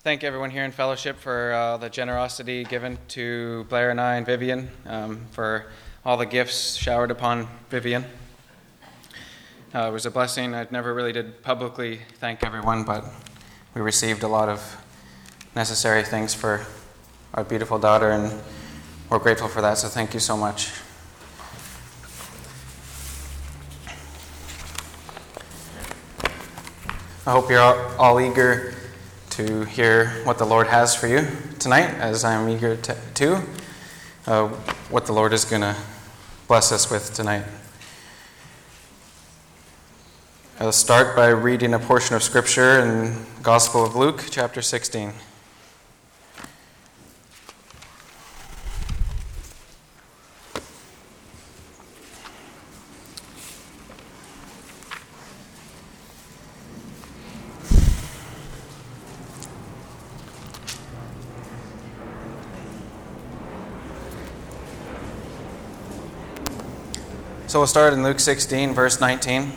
thank everyone here in fellowship for the generosity given to Blair and I and Vivian, for all the gifts showered upon Vivian. It was a blessing. I never really did publicly thank everyone, but we received a lot of necessary things for our beautiful daughter, and we're grateful for that, so thank you so much. I hope you're all eager to hear what the Lord has for you tonight, as I'm eager to what the Lord is going to bless us with tonight. I'll start by reading a portion of Scripture in the Gospel of Luke, chapter 16. So we'll start in Luke 16, verse 19.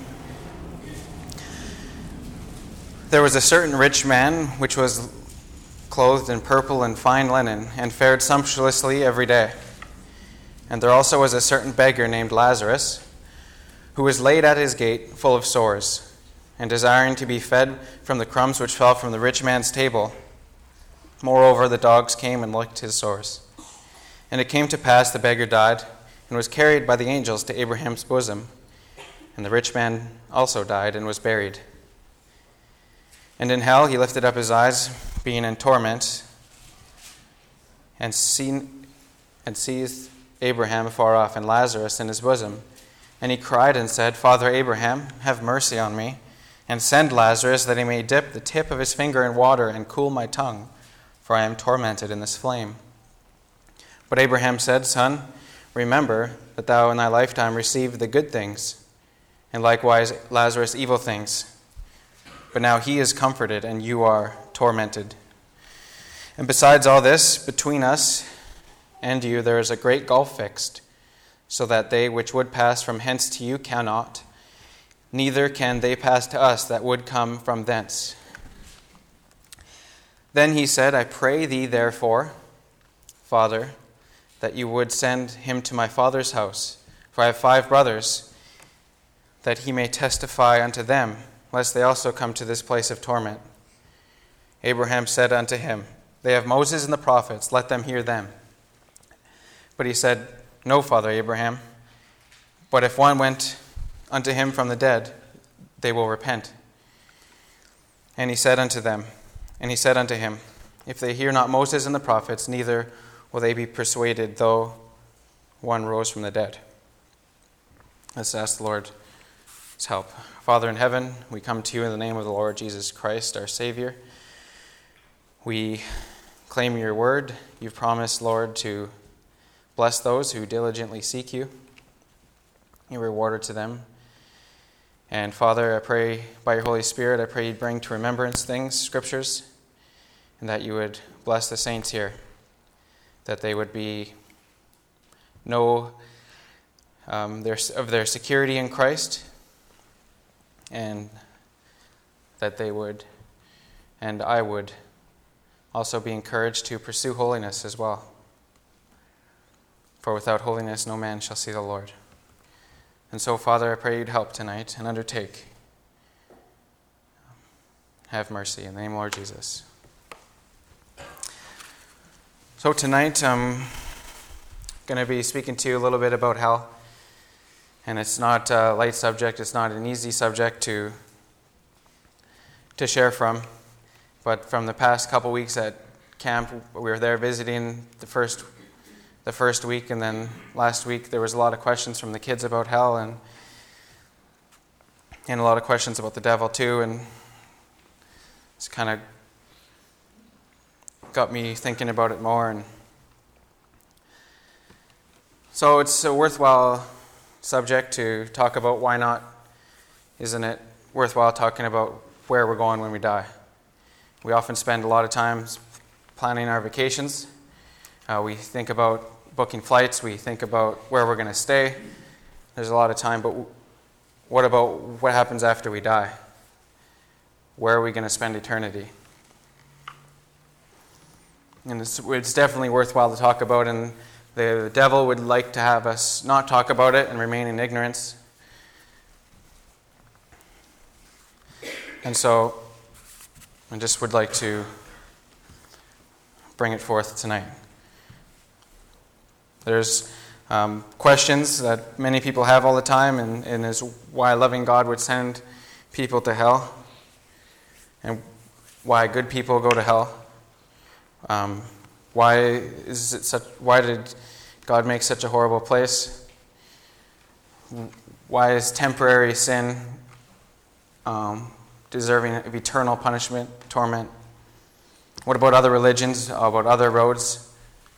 There was a certain rich man which was clothed in purple and fine linen, and fared sumptuously every day. And there also was a certain beggar named Lazarus, who was laid at his gate, full of sores, and desiring to be fed from the crumbs which fell from the rich man's table. Moreover, the dogs came and licked his sores. And it came to pass, the beggar died, and was carried by the angels to Abraham's bosom. And the rich man also died and was buried. And in hell he lifted up his eyes, being in torment, and seized Abraham afar off, and Lazarus in his bosom. And he cried and said, Father Abraham, have mercy on me, and send Lazarus, that he may dip the tip of his finger in water and cool my tongue, for I am tormented in this flame. But Abraham said, Son, remember that thou in thy lifetime received the good things, and likewise Lazarus evil things. But now he is comforted, and you are tormented. And besides all this, between us and you there is a great gulf fixed, so that they which would pass from hence to you cannot, neither can they pass to us that would come from thence. Then he said, I pray thee therefore, Father, that you would send him to my father's house, for I have 5 brothers, that he may testify unto them, lest they also come to this place of torment. Abraham said unto him, They have Moses and the prophets, let them hear them. But he said, No, Father Abraham, but if one went unto him from the dead, they will repent. And he said unto him, If they hear not Moses and the prophets, neither will they be persuaded, though one rose from the dead. Let's ask the Lord's help. Father in heaven, we come to you in the name of the Lord Jesus Christ, our Savior. We claim your word. You've promised, Lord, to bless those who diligently seek you. You're rewarder to them. And Father, I pray by your Holy Spirit, I pray you'd bring to remembrance things, scriptures, and that you would bless the saints here, that they would know of their security in Christ, and that they would, and I would, also be encouraged to pursue holiness as well. For without holiness no man shall see the Lord. And so, Father, I pray you'd help tonight and undertake. Have mercy in the name of Lord Jesus. So tonight I'm going to be speaking to you a little bit about hell. And it's not a light subject, it's not an easy subject to share from. But from the past couple weeks at camp, we were there visiting the first week, and then last week there was a lot of questions from the kids about hell, and a lot of questions about the devil too, and it's kind of got me thinking about it more. And so it's a worthwhile subject to talk about. Why not? Isn't it worthwhile talking about where we're going when we die? We often spend a lot of time planning our vacations. We think about booking flights. We think about where we're going to stay. There's a lot of time, but what about what happens after we die? Where are we going to spend eternity? And it's definitely worthwhile to talk about, and the devil would like to have us not talk about it and remain in ignorance. And so I just would like to bring it forth tonight. There's questions that many people have all the time, and is why a loving God would send people to hell, and why good people go to hell. Why did God make such a horrible place? Why is temporary sin deserving of eternal punishment, torment? What about other religions? About other roads?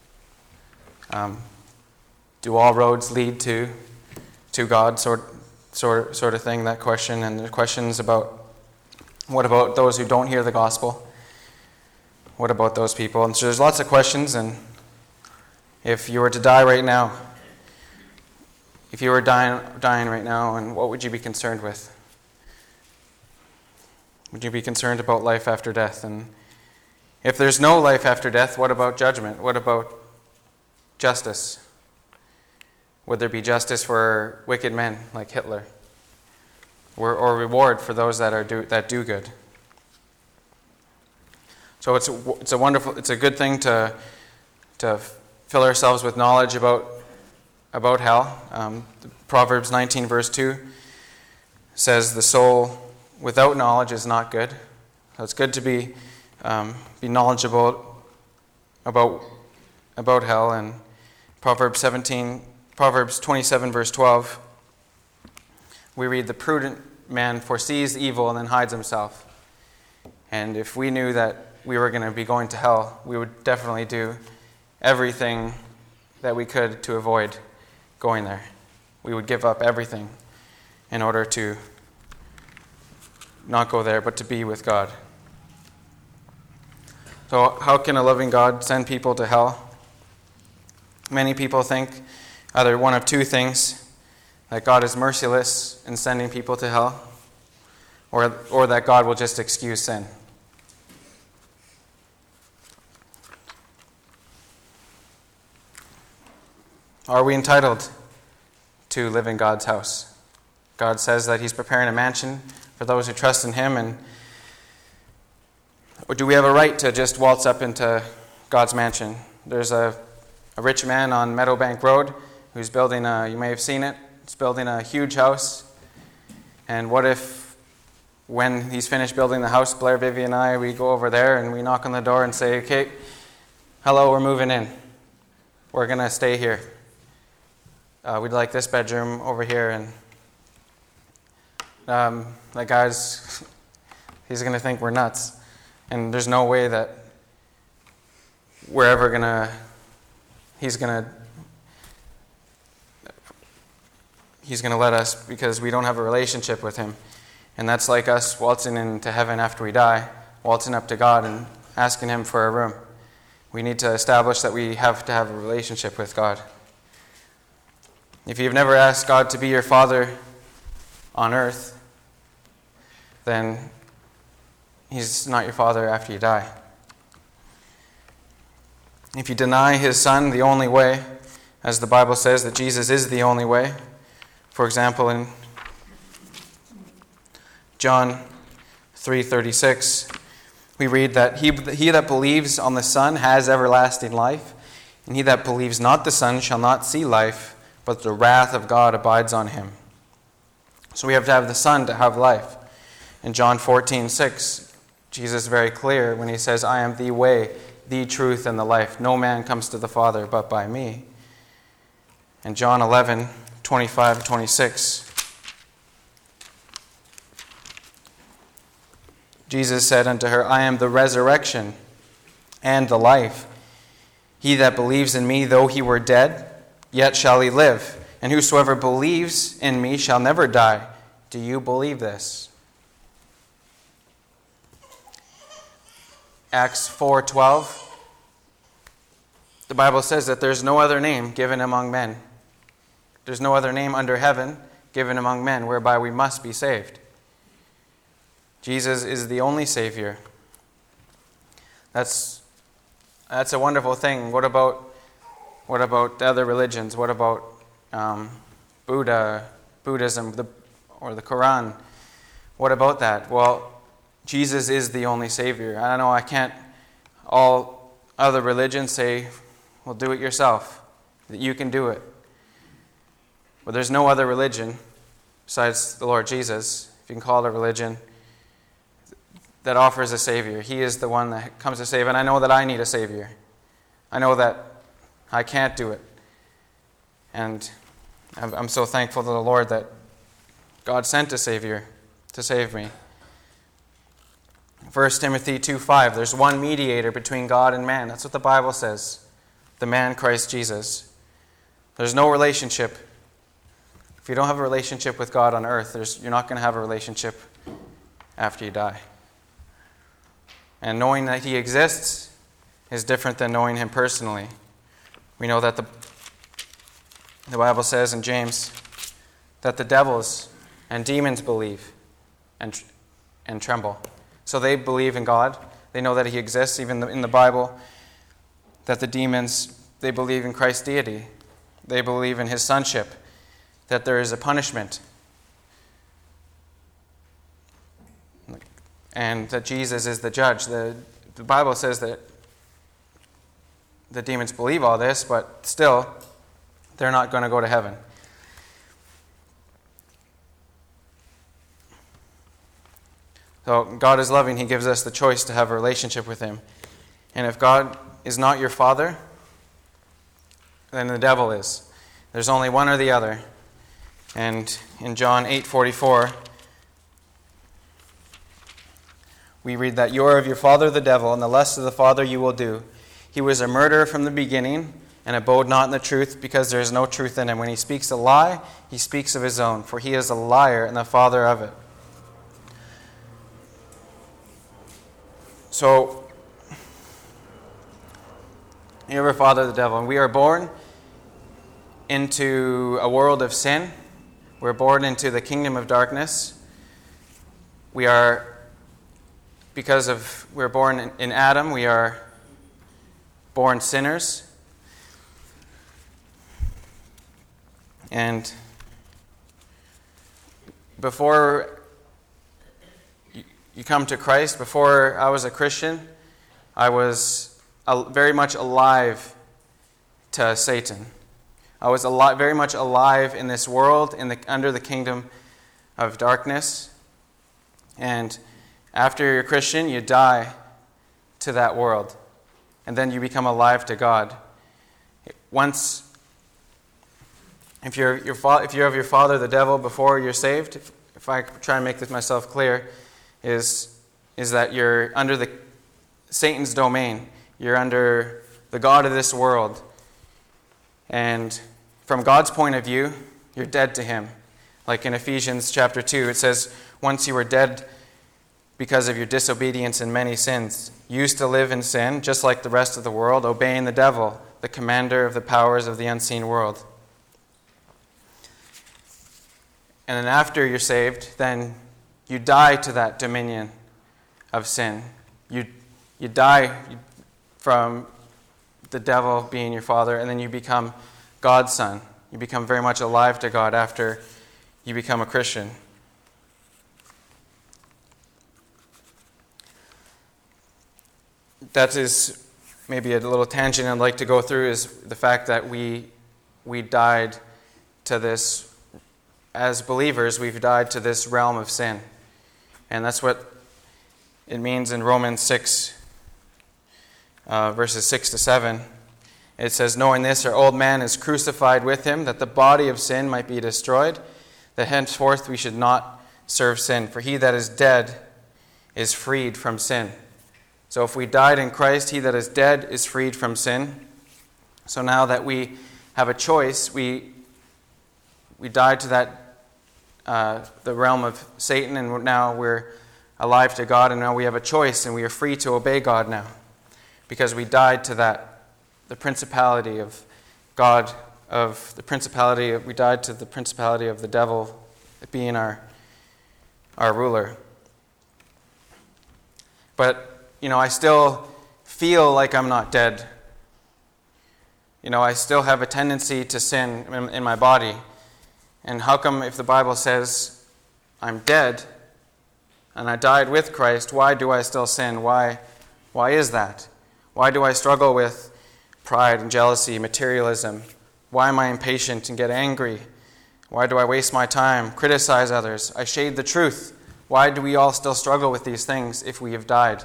Do all roads lead to God? Sort of thing. That question, and the questions about what about those who don't hear the gospel? What about those people? And so there's lots of questions. And if you were to die right now, if you were dying right now, and what would you be concerned with? Would you be concerned about life after death? And if there's no life after death, what about judgment? What about justice? Would there be justice for wicked men like Hitler? Or reward for those that do good? So it's a good thing to fill ourselves with knowledge about hell. Proverbs 19 verse 2 says the soul without knowledge is not good. So it's good to be knowledgeable about hell. And Proverbs 27 verse 12, we read, the prudent man foresees evil and then hides himself. And if we knew that we were going to be going to hell, we would definitely do everything that we could to avoid going there. We would give up everything in order to not go there, but to be with God. So how can a loving God send people to hell? Many people think either one of two things: that God is merciless in sending people to hell, or that God will just excuse sin. Are we entitled to live in God's house? God says that He's preparing a mansion for those who trust in Him, or do we have a right to just waltz up into God's mansion? There's a rich man on Meadowbank Road who's building you may have seen it, he's building a huge house. And what if, when he's finished building the house, Blair, Vivi, and I, we go over there and we knock on the door and say, okay, hello, we're moving in. We're going to stay here. We'd like this bedroom over here. And that guy's, he's going to think we're nuts. And there's no way that we're ever going to, he's going to let us, because we don't have a relationship with Him. And that's like us waltzing into heaven after we die, waltzing up to God and asking Him for a room. We need to establish that we have to have a relationship with God. If you've never asked God to be your Father on earth, then He's not your Father after you die. If you deny His Son, the only way, as the Bible says that Jesus is the only way. For example, in John 3:36, we read that he that believes on the Son has everlasting life, and he that believes not the Son shall not see life, but the wrath of God abides on him. So we have to have the Son to have life. In John 14:6, Jesus is very clear when He says, I am the way, the truth, and the life. No man comes to the Father but by me. In John 11:25-26, Jesus said unto her, I am the resurrection and the life. He that believes in me, though he were dead, yet shall he live. And whosoever believes in me shall never die. Do you believe this? Acts 4:12. The Bible says that there's no other name given among men. There's no other name under heaven given among men whereby we must be saved. Jesus is the only Savior. That's That's a wonderful thing. What about other religions? What about Buddhism, or the Quran? What about that? Well, Jesus is the only Savior. I don't know, all other religions say, well, do it yourself, that you can do it. But there's no other religion besides the Lord Jesus, if you can call it a religion, that offers a Savior. He is the one that comes to save, and I know that I need a Savior. I know that I can't do it. And I'm so thankful to the Lord that God sent a Savior to save me. 1 Timothy 2:5, there's one mediator between God and man. That's what the Bible says. The man Christ Jesus. There's no relationship. If you don't have a relationship with God on earth, you're not going to have a relationship after you die. And knowing that He exists is different than knowing Him personally. We know that the Bible says in James that the devils and demons believe and tremble. So they believe in God. They know that He exists. Even in the Bible, that the demons, they believe in Christ's deity. They believe in His sonship, that there is a punishment, and that Jesus is the judge. The Bible says that the demons believe all this, but still, they're not going to go to heaven. So God is loving. He gives us the choice to have a relationship with Him. And if God is not your Father, then the devil is. There's only one or the other. And in John 8:44, we read that you are of your father the devil, and the lusts of the father you will do. He was a murderer from the beginning, and abode not in the truth, because there is no truth in him. When he speaks a lie, he speaks of his own, for he is a liar and the father of it. So, you are father the devil, and we are born into a world of sin. We're born into the kingdom of darkness. We're born in Adam, we are born sinners. And before you come to Christ, before I was a Christian, I was very much alive to Satan. I was very much alive in this world, under the kingdom of darkness. And after you're a Christian, you die to that world. And then you become alive to God. If you're of your father, the devil, before you're saved, if I try and make this myself clear, is that you're under Satan's domain. You're under the god of this world. And from God's point of view, you're dead to him. Like in Ephesians chapter 2, it says, once you were dead because of your disobedience and many sins, you used to live in sin, just like the rest of the world, obeying the devil, the commander of the powers of the unseen world. And then after you're saved, then you die to that dominion of sin. You die from the devil being your father, and then you become God's son. You become very much alive to God after you become a Christian. That is maybe a little tangent I'd like to go through, is the fact that we died to this, as believers, we've died to this realm of sin. And that's what it means in Romans 6, verses 6 to 7. It says, knowing this, our old man is crucified with him, that the body of sin might be destroyed, that henceforth we should not serve sin. For he that is dead is freed from sin. So if we died in Christ, he that is dead is freed from sin. So now that we have a choice, we died to that the realm of Satan, and now we're alive to God, and now we have a choice, and we are free to obey God now, because we died to the principality of God, we died to the principality of the devil being our ruler. But, I still feel like I'm not dead. I still have a tendency to sin in my body. And how come if the Bible says I'm dead and I died with Christ, why do I still sin? Why is that? Why do I struggle with pride and jealousy, materialism? Why am I impatient and get angry? Why do I waste my time, criticize others? I shade the truth. Why do we all still struggle with these things if we have died?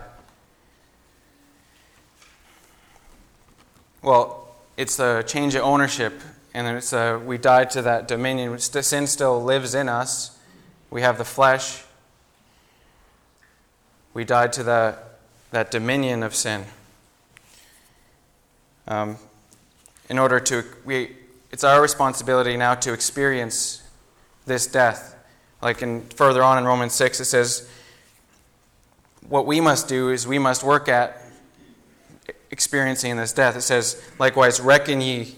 Well, it's a change of ownership, and we died to that dominion. Sin still lives in us. We have the flesh. We died to that dominion of sin. It's our responsibility now to experience this death. Further on in Romans 6, it says, what we must do is we must work at experiencing this death. It says, likewise, reckon ye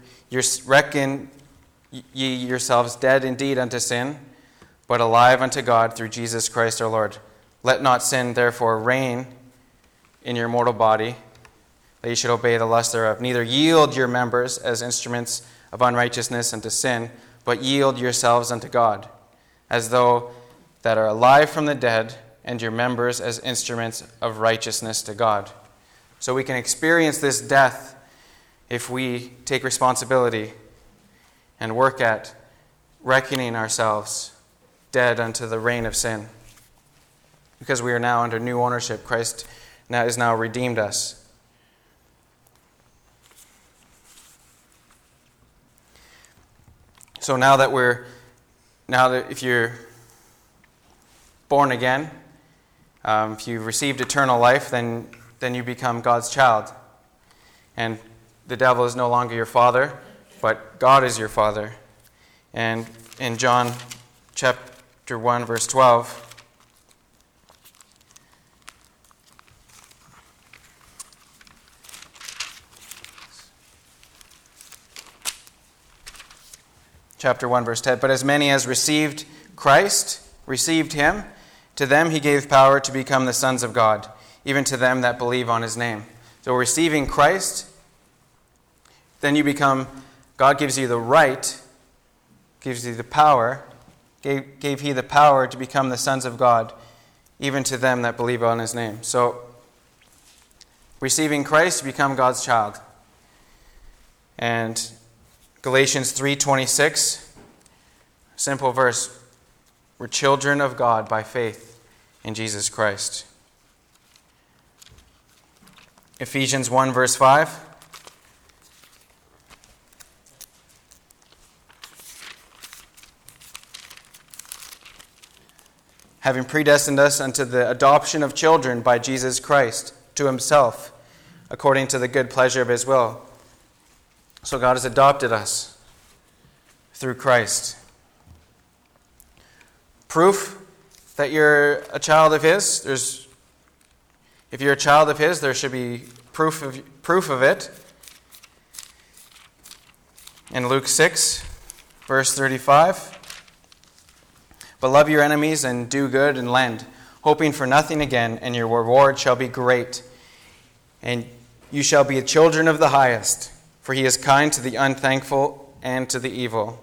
yourselves dead indeed unto sin, but alive unto God through Jesus Christ our Lord. Let not sin therefore reign in your mortal body, that ye should obey the lust thereof. Neither yield your members as instruments of unrighteousness unto sin, but yield yourselves unto God, as though that are alive from the dead, and your members as instruments of righteousness to God. So we can experience this death if we take responsibility and work at reckoning ourselves dead unto the reign of sin. Because we are now under new ownership. Christ is now redeemed us. So now that if you're born again, if you've received eternal life, then you become God's child. And the devil is no longer your father, but God is your father. And in John chapter 1, verse 12, chapter 1, verse 10, but as many as received Christ, received him, to them he gave power to become the sons of God, even to them that believe on his name. So receiving Christ, then God gives you the right, gives you the power, gave he the power to become the sons of God, even to them that believe on his name. So receiving Christ, you become God's child. And Galatians 3:26, simple verse, we're children of God by faith in Jesus Christ. Ephesians 1, verse 5. Having predestined us unto the adoption of children by Jesus Christ to himself, according to the good pleasure of his will. So God has adopted us through Christ. Proof that you're a child of his. If you're a child of his, there should be proof of it. In Luke 6, verse 35. But love your enemies and do good and lend, hoping for nothing again, and your reward shall be great. And you shall be children of the highest, for he is kind to the unthankful and to the evil.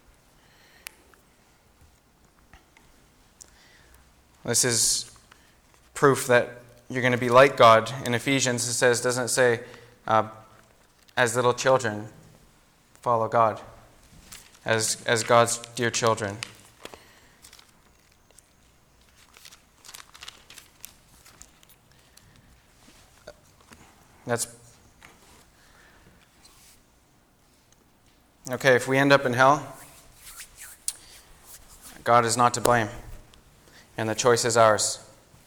This is proof that you're going to be like God. In Ephesians, doesn't it say, as little children, follow God, as God's dear children. That's okay. If we end up in hell, God is not to blame, and the choice is ours.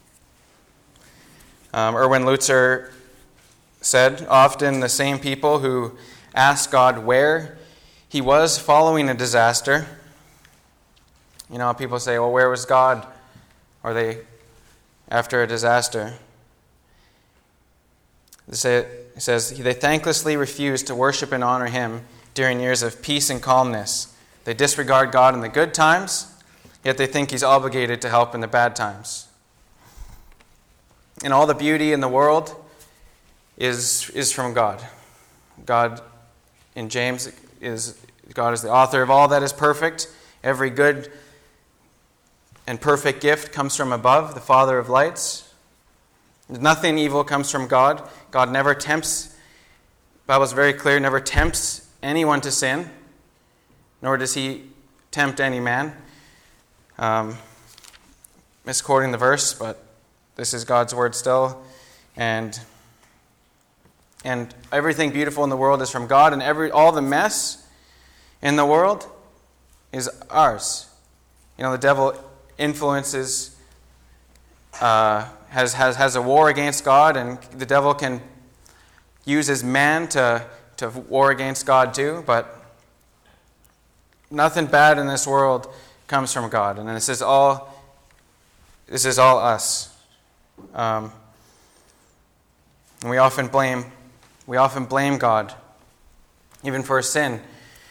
Erwin Lutzer said, often the same people who ask God where he was following a disaster. People say, well, where was God? Or they after a disaster. It says, they thanklessly refuse to worship and honor him during years of peace and calmness. They disregard God in the good times, yet they think he's obligated to help in the bad times. In all the beauty in the world, is from God. God, in James, God is the author of all that is perfect. Every good and perfect gift comes from above, the Father of lights. Nothing evil comes from God. God never tempts, the Bible is very clear, never tempts anyone to sin, nor does he tempt any man. Misquoting the verse, but this is God's word still. And everything beautiful in the world is from God, and all the mess in the world is ours. The devil influences, has a war against God, and the devil can use his man to war against God too, but nothing bad in this world comes from God, and this is all us. And we often blame God, even for sin.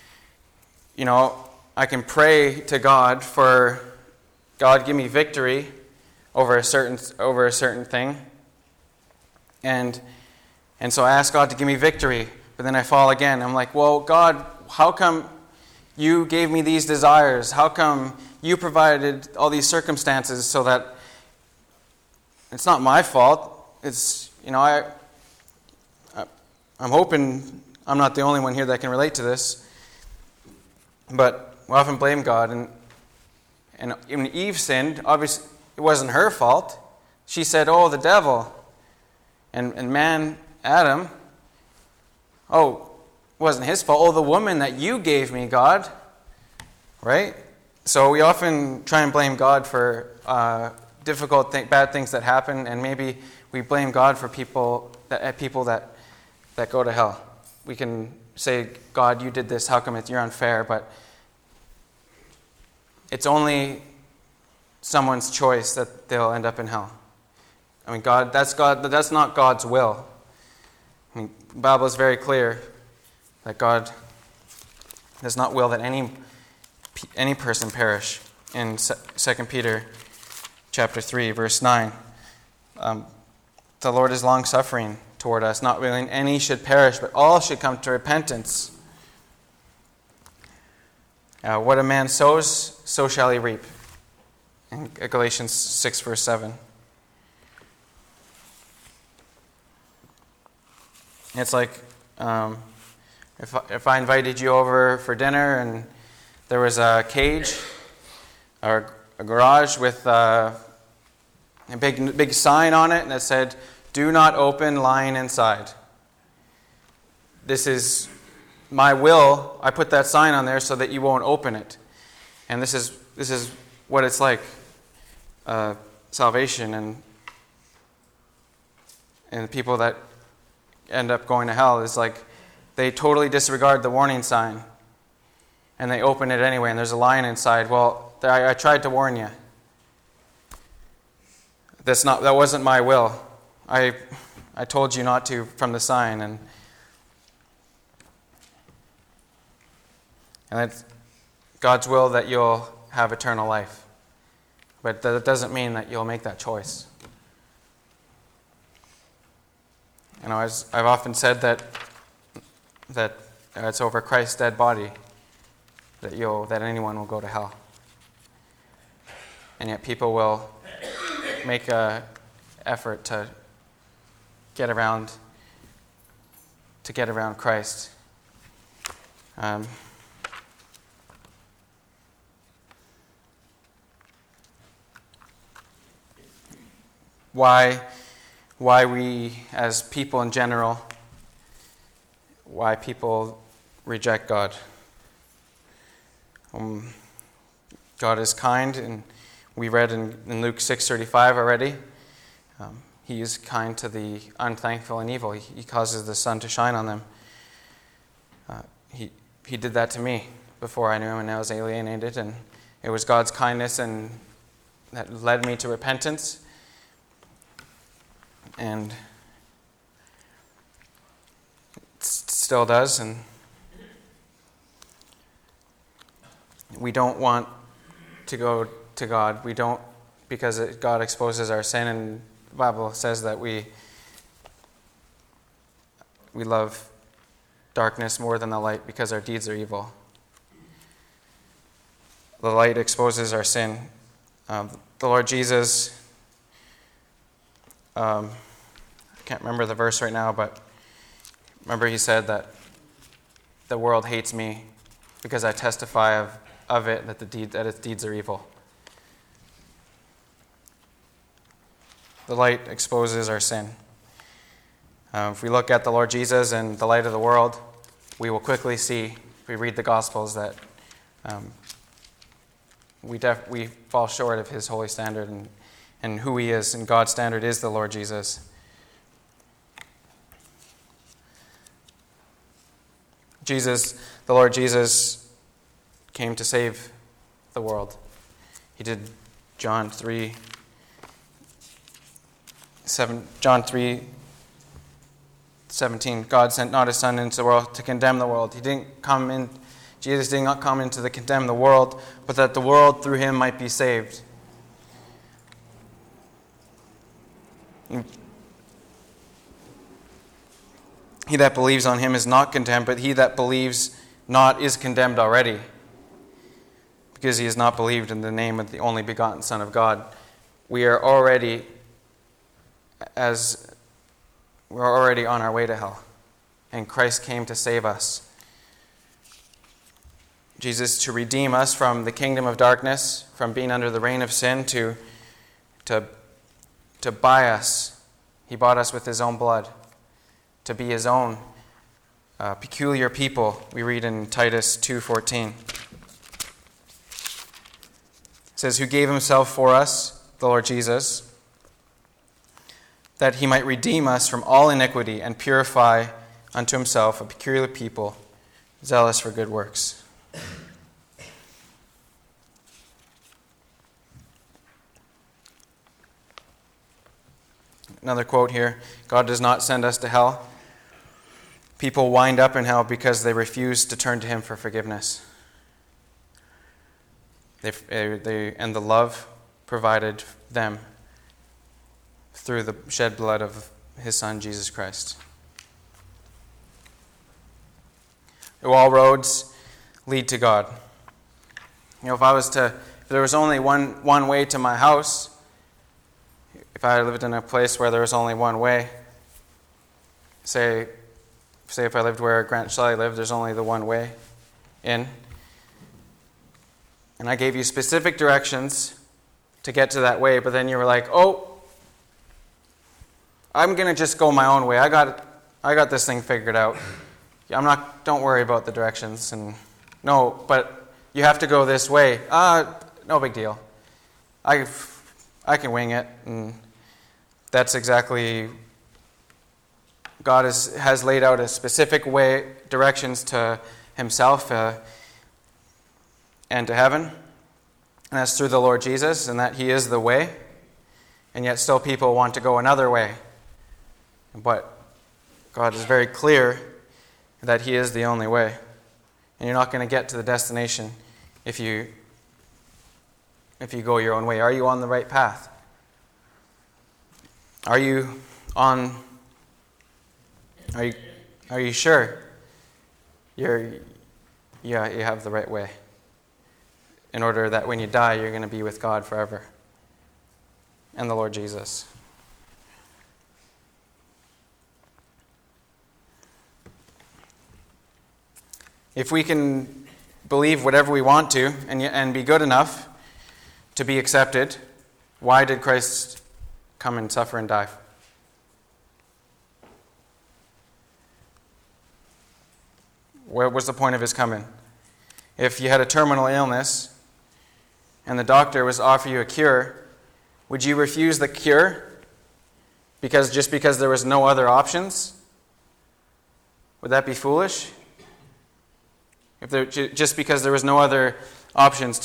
I can pray to God for God give me victory over a certain thing, and so I ask God to give me victory, but then I fall again. I'm like, well, God, how come you gave me these desires? How come you provided all these circumstances so that it's not my fault? It's, I'm hoping I'm not the only one here that can relate to this. But we often blame God. And when Eve sinned, obviously it wasn't her fault. She said, oh, the devil. And man, Adam, oh, it wasn't his fault. Oh, the woman that you gave me, God. Right? So we often try and blame God for difficult, bad things that happen, and maybe we blame God for people that go to hell. We can say, God, you did this, how come you're unfair? But it's only someone's choice that they'll end up in hell. I mean, that's not God's will. I mean, the Bible is very clear that God does not will that any person perish. In 2 Peter chapter 3, verse 9, the Lord is long-suffering toward us, not willing any should perish, but all should come to repentance. What a man sows, so shall he reap. In Galatians 6, verse 7. It's like if I invited you over for dinner and there was a cage or a garage with a big sign on it, and it said, "Do not open, lying inside." This is my will. I put that sign on there so that you won't open it. And this is what it's like. Salvation and people that end up going to hell is like they totally disregard the warning sign and they open it anyway, and there's a lion inside. Well, I tried to warn you. That wasn't my will. I told you not to from the sign, and it's God's will that you'll have eternal life. But that doesn't mean that you'll make that choice. I've often said that it's over Christ's dead body that anyone will go to hell. And yet people will make an effort to get around Christ. Why we, as people in general, why people reject God. God is kind, and we read in Luke 6:35 already. He is kind to the unthankful and evil. He causes the sun to shine on them. He did that to me before I knew him, and I was alienated, and it was God's kindness and that led me to repentance. And it still does, and we don't want to go to God. We don't, because God exposes our sin, and the Bible says that we we love darkness more than the light because our deeds are evil. The light exposes our sin. The Lord Jesus, I can't remember the verse right now, but remember he said that the world hates me because I testify of it that its deeds are evil. The light exposes our sin. If we look at the Lord Jesus and the light of the world, we will quickly see, if we read the Gospels, that we fall short of his holy standard and who he is, and God's standard is the Lord Jesus. The Lord Jesus came to save the world. He did John 3:17. God sent not his Son into the world to condemn the world. Jesus did not come into to condemn the world, but that the world through him might be saved. He that believes on him is not condemned, but he that believes not is condemned already, because he has not believed in the name of the only begotten Son of God. We are already on our way to hell, and Christ came to save us. Jesus to redeem us from the kingdom of darkness, from being under the reign of sin, to buy us. He bought us with his own blood, to be his own peculiar people. We read in Titus 2:14. It says, who gave himself for us, the Lord Jesus, that he might redeem us from all iniquity and purify unto himself a peculiar people, zealous for good works. Another quote here, God does not send us to hell. People wind up in hell because they refuse to turn to him for forgiveness. And the love provided them through the shed blood of his Son, Jesus Christ. All roads lead to God. If there was only one way to my house, if I lived in a place where there was only one way, say if I lived where Grant Shelley lived, there's only the one way in, and I gave you specific directions to get to that way, but then you were like, oh, I'm going to just go my own way. I got this thing figured out. Don't worry about the directions. And no, but you have to go this way. No big deal. I can wing it. And that's exactly, God has laid out a specific way, directions to himself and to heaven. And that's through the Lord Jesus, and that he is the way. And yet still people want to go another way. But God is very clear that he is the only way. And you're not going to get to the destination if you go your own way. Are you on the right path? Are you sure you have the right way? In order that when you die, you're going to be with God forever. And the Lord Jesus. If we can believe whatever we want to and be good enough to be accepted, why did Christ come and suffer and die? What was the point of his coming? If you had a terminal illness and the doctor was offering you a cure, would you refuse the cure because there was no other options? Would that be foolish? Just because there was no other options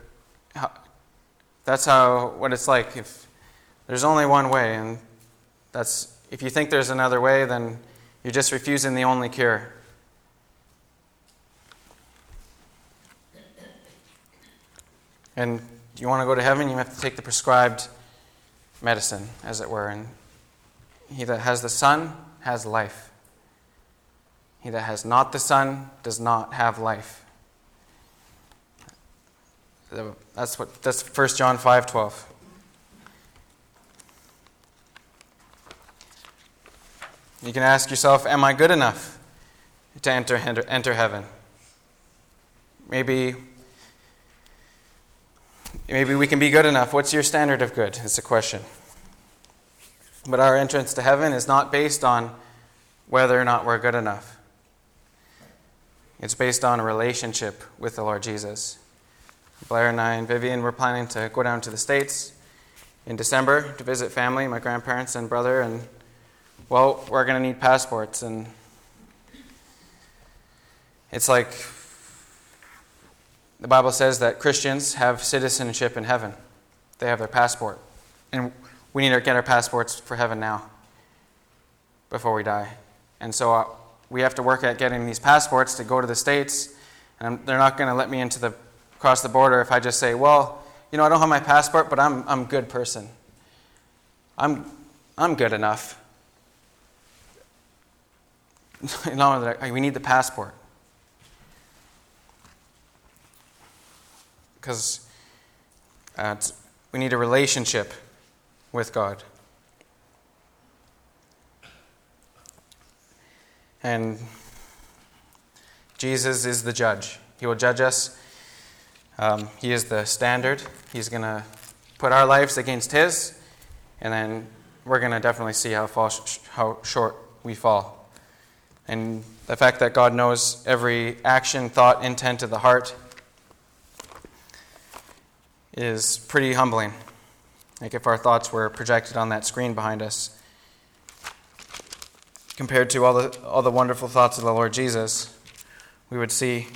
that's what it's like. If there's only one way, and if you think there's another way, then you're just refusing the only cure. And you want to go to heaven, you have to take the prescribed medicine, as it were. And he that has the Son has life. He that has not the Son does not have life. That's 1 John 5:12. You can ask yourself, am I good enough to enter heaven? Maybe we can be good enough. What's your standard of good? It's a question. But our entrance to heaven is not based on whether or not we're good enough. It's based on a relationship with the Lord Jesus. Blair and I and Vivian were planning to go down to the States in December to visit family, my grandparents and brother, and well, we're going to need passports. And it's like the Bible says that Christians have citizenship in heaven. They have their passport. And we need to get our passports for heaven now, before we die. And so we have to work at getting these passports to go to the States. And they're not going to let me across the border if I just say, well, I don't have my passport, but I'm a good person. I'm good enough. No, we need the passport. Because we need a relationship with God. And Jesus is the judge. He will judge us. He is the standard. He's going to put our lives against His, and then we're going to definitely see how short we fall. And the fact that God knows every action, thought, intent of the heart is pretty humbling. Like if our thoughts were projected on that screen behind us, compared to all the wonderful thoughts of the Lord Jesus, we would see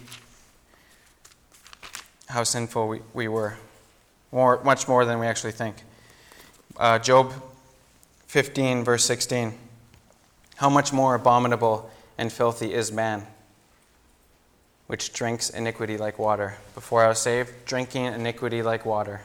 how sinful we were, much more than we actually think. Job 15, verse 16. How much more abominable and filthy is man, which drinks iniquity like water. Before I was saved, drinking iniquity like water.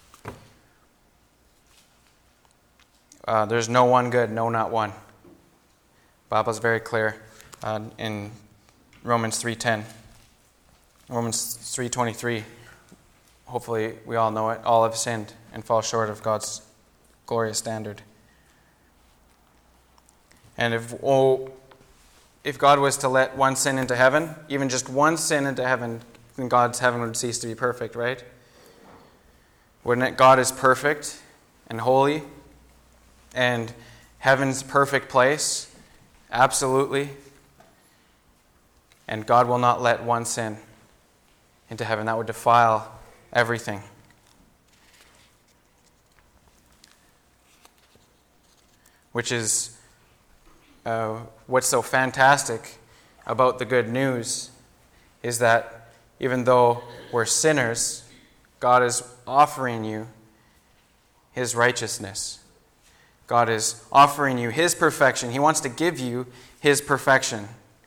There's no one good, no, not one. The Bible is very clear in Romans 3:10. Romans 3:23. Hopefully we all know it. All have sinned and fall short of God's glorious standard. And if God was to let one sin into heaven, even just one sin into heaven, then God's heaven would cease to be perfect, right? Wouldn't it? God is perfect and holy, and heaven's perfect place, absolutely. And God will not let one sin into heaven. That would defile everything. Which is what's so fantastic about the good news is that even though we're sinners, God is offering you His righteousness. God is offering you His perfection. He wants to give you His perfection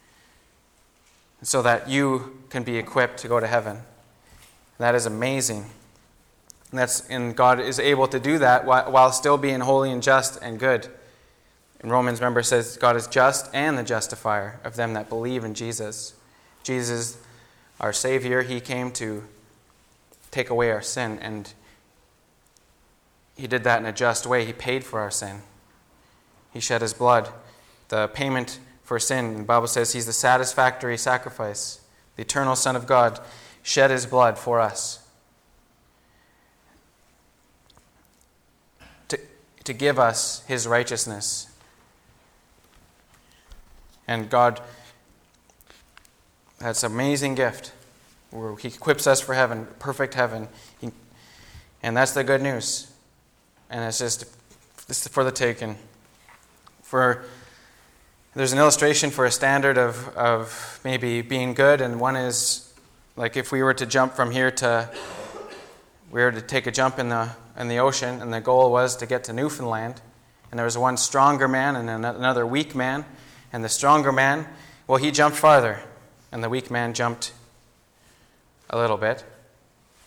so that you can be equipped to go to heaven. That is amazing. And God is able to do that while still being holy and just and good. And Romans, remember, says God is just and the justifier of them that believe in Jesus. Jesus, our Savior, He came to take away our sin, and He did that in a just way. He paid for our sin. He shed His blood. The payment for sin, the Bible says He's the satisfactory sacrifice. The eternal Son of God shed His blood for us to give us His righteousness. And God, that's an amazing gift where He equips us for heaven, perfect heaven. And that's the good news. And this is for the taking. There's an illustration for a standard of maybe being good, and one is like if we were to jump from here we were to take a jump in the ocean, and the goal was to get to Newfoundland, and there was one stronger man and another weak man. And the stronger man, well, he jumped farther, and the weak man jumped a little bit.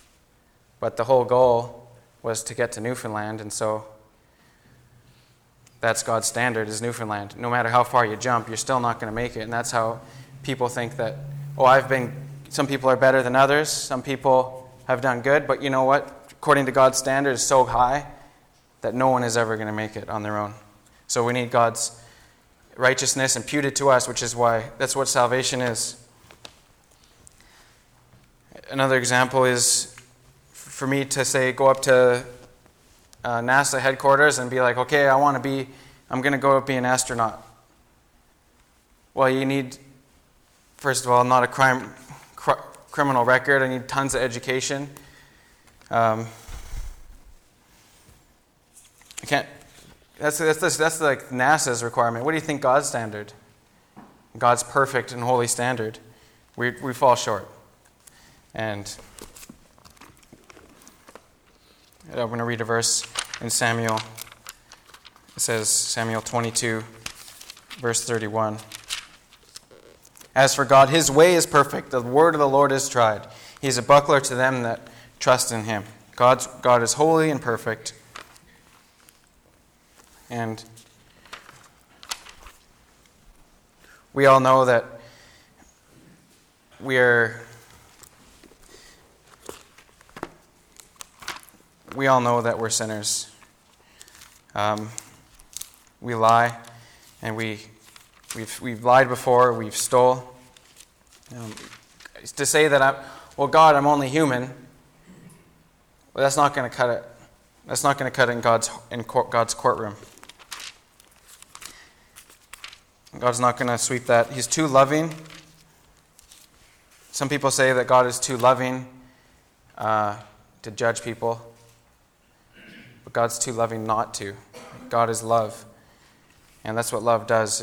But the whole goal was to get to Newfoundland, and so That's God's standard, is Newfoundland. No matter how far you jump, you're still not going to make it. And that's how people think that, some people are better than others. Some people have done good. But you know what? According to God's standard, is so high that no one is ever going to make it on their own. So we need God's righteousness imputed to us, which is why that's what salvation is. Another example is for me to say, go up to NASA headquarters and be like, okay, I'm going to go be an astronaut. Well, you need, first of all, not a criminal record. I need tons of education. I can't. That's like NASA's requirement. What do you think God's standard? God's perfect and holy standard. We fall short. And I'm going to read a verse in Samuel. It says, Samuel 22, verse 31. As for God, his way is perfect. The word of the Lord is tried. He is a buckler to them that trust in him. God is holy and perfect. And we all know that we're sinners. We lie, and we've lied before. We've stole. To say that God, I'm only human. Well, that's not going to cut it. That's not going to cut it in God's courtroom. God's not going to sweep that. He's too loving. Some people say that God is too loving to judge people. But God's too loving not to. God is love. And that's what love does.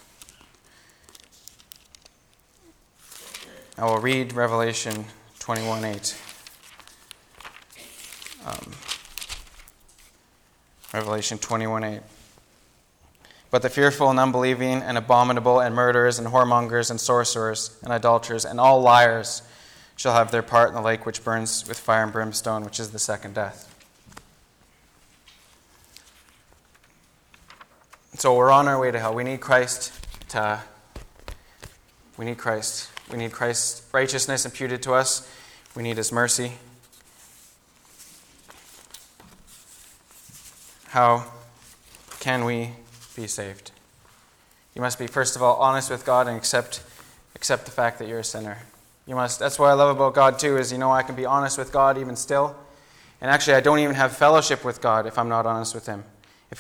I will read Revelation 21:8. Revelation 21:8. But the fearful and unbelieving and abominable and murderers and whoremongers and sorcerers and idolaters and all liars shall have their part in the lake which burns with fire and brimstone, which is the second death. So we're on our way to hell. We need Christ. We need Christ. We need Christ's righteousness imputed to us. We need his mercy. How can we be saved? You must be, first of all, honest with God and accept the fact that you're a sinner. That's what I love about God too, is I can be honest with God even still. And actually, I don't even have fellowship with God if I'm not honest with him.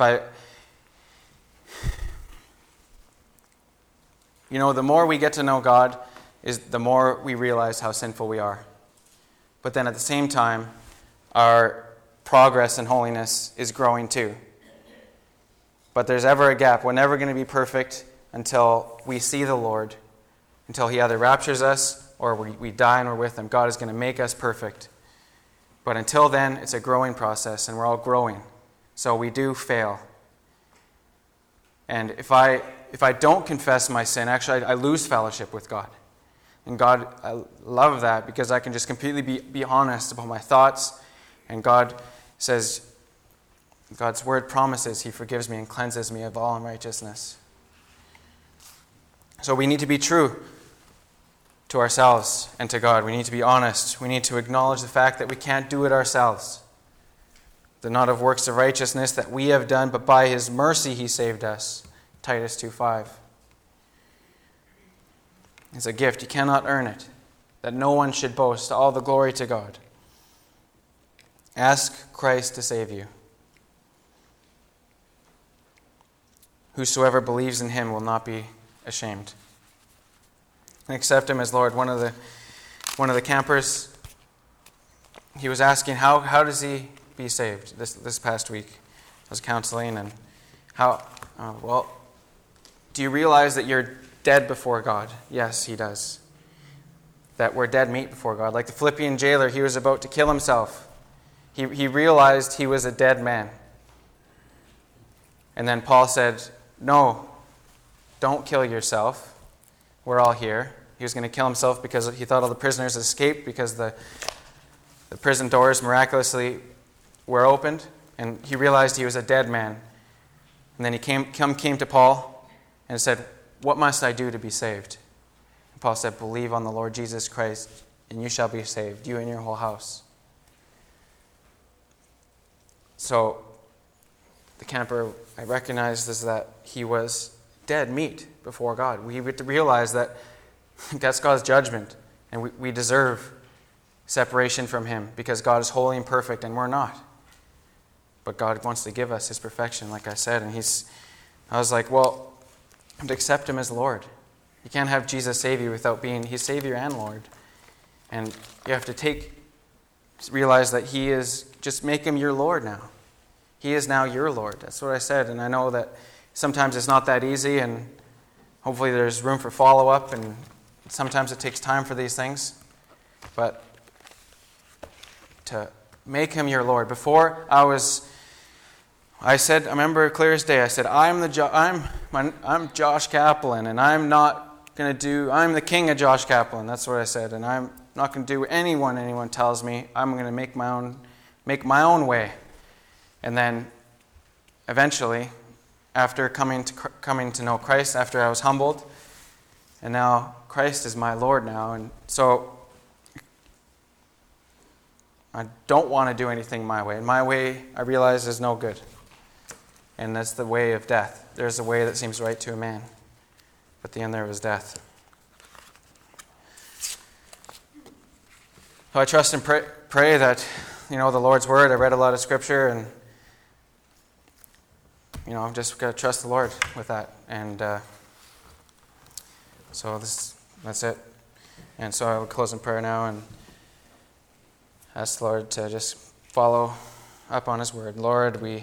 The more we get to know God, the more we realize how sinful we are. But then at the same time, our progress in holiness is growing too. But there's ever a gap. We're never going to be perfect until we see the Lord, until he either raptures us or we die and we're with him. God is going to make us perfect. But until then, it's a growing process, and we're all growing. So we do fail. And if I don't confess my sin, actually I lose fellowship with God. And God, I love that, because I can just completely be honest about my thoughts. And God says, God's word promises he forgives me and cleanses me of all unrighteousness. So we need to be true to ourselves and to God. We need to be honest. We need to acknowledge the fact that we can't do it ourselves. They're not of works of righteousness that we have done, but by his mercy he saved us. Titus 2:5. It's a gift. You cannot earn it. That no one should boast. All the glory to God. Ask Christ to save you. Whosoever believes in him will not be ashamed. And accept him as Lord. One of the campers, he was asking how does he be saved this past week. I was counseling, and do you realize that you're dead before God? Yes, he does. That we're dead meat before God. Like the Philippian jailer, he was about to kill himself. He realized he was a dead man. And then Paul said, no, don't kill yourself. We're all here. He was going to kill himself because he thought all the prisoners escaped because the prison doors miraculously were opened. And he realized he was a dead man. And then he came to Paul and said, "What must I do to be saved?" And Paul said, "Believe on the Lord Jesus Christ, and you shall be saved, you and your whole house." So the camper, I recognized, is that he was dead meat before God. We had to realize that that's God's judgment, and we deserve separation from him because God is holy and perfect and we're not. But God wants to give us his perfection, like I said. And I was like, well, to accept him as Lord. You can't have Jesus save you without being his Savior and Lord. And you have to realize that he is, just make him your Lord now. He is now your Lord. That's what I said. And I know that sometimes it's not that easy, and hopefully there's room for follow-up, and sometimes it takes time for these things. But to make him your Lord. Before I remember clear as day, I said, I'm Josh Kaplan, and I'm the king of Josh Kaplan. That's what I said. And I'm not going to do what anyone tells me. I'm going to make my own way. And then eventually, after coming to know Christ, after I was humbled, and now Christ is my Lord now. And so I don't want to do anything my way. And my way, I realize, is no good. And that's the way of death. There's a way that seems right to a man, but the end there was death. So I trust and pray that, the Lord's Word. I read a lot of Scripture, and, I've just got to trust the Lord with that. And so that's it. And so I will close in prayer now and ask the Lord to just follow up on his Word. Lord, we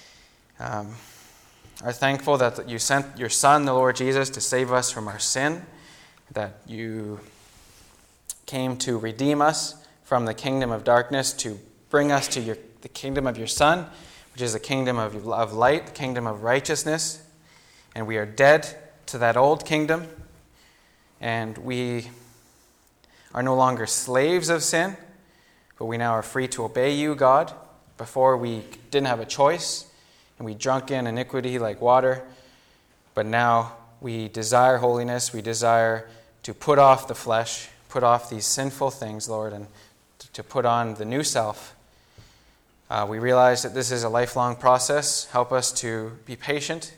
are thankful that you sent your Son, the Lord Jesus, to save us from our sin, that you came to redeem us from the kingdom of darkness, to bring us to the kingdom of your Son, which is the kingdom of light, the kingdom of righteousness. And we are dead to that old kingdom, and we are no longer slaves of sin, but we now are free to obey you, God. Before we didn't have a choice, and we drunk in iniquity like water. But now we desire holiness. We desire to put off the flesh, put off these sinful things, Lord, and to put on the new self. We realize that this is a lifelong process. Help us to be patient.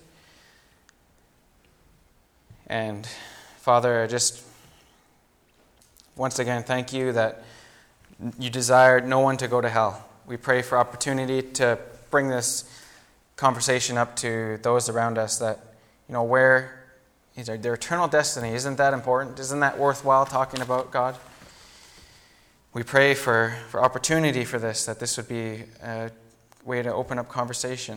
And Father, I just once again thank you that you desired no one to go to hell. We pray for opportunity to bring this conversation up to those around us, that, where is their eternal destiny? Isn't that important? Isn't that worthwhile talking about, God? We pray for opportunity for this, that this would be a way to open up conversation.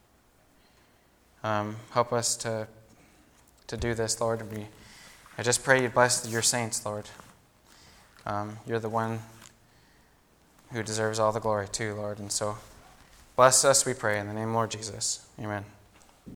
Help us to do this, Lord. I just pray you bless your saints, Lord. You're the one who deserves all the glory too, Lord. And so bless us, we pray, in the name of Lord Jesus. Amen.